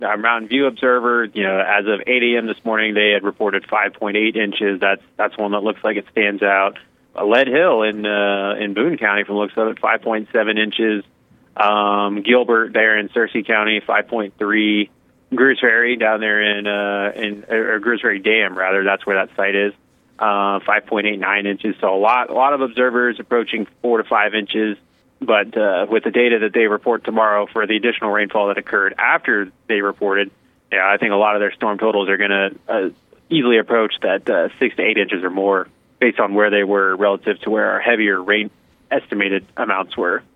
our Mountain View Observer, as of 8 a.m. this morning, they had reported 5.8 inches. That's one that looks like it stands out. Lead Hill in Boone County, from the looks of it, 5.7 inches. Gilbert there in Searcy County, 5.3. Greers Ferry down there or Greers Ferry Dam, rather, that's where that site is, 5.89 inches. So a lot of observers approaching 4 to 5 inches. But with the data that they report tomorrow for the additional rainfall that occurred after they reported, I think a lot of their storm totals are going to easily approach that 6 to 8 inches or more, based on where they were relative to where our heavier rain estimated amounts were.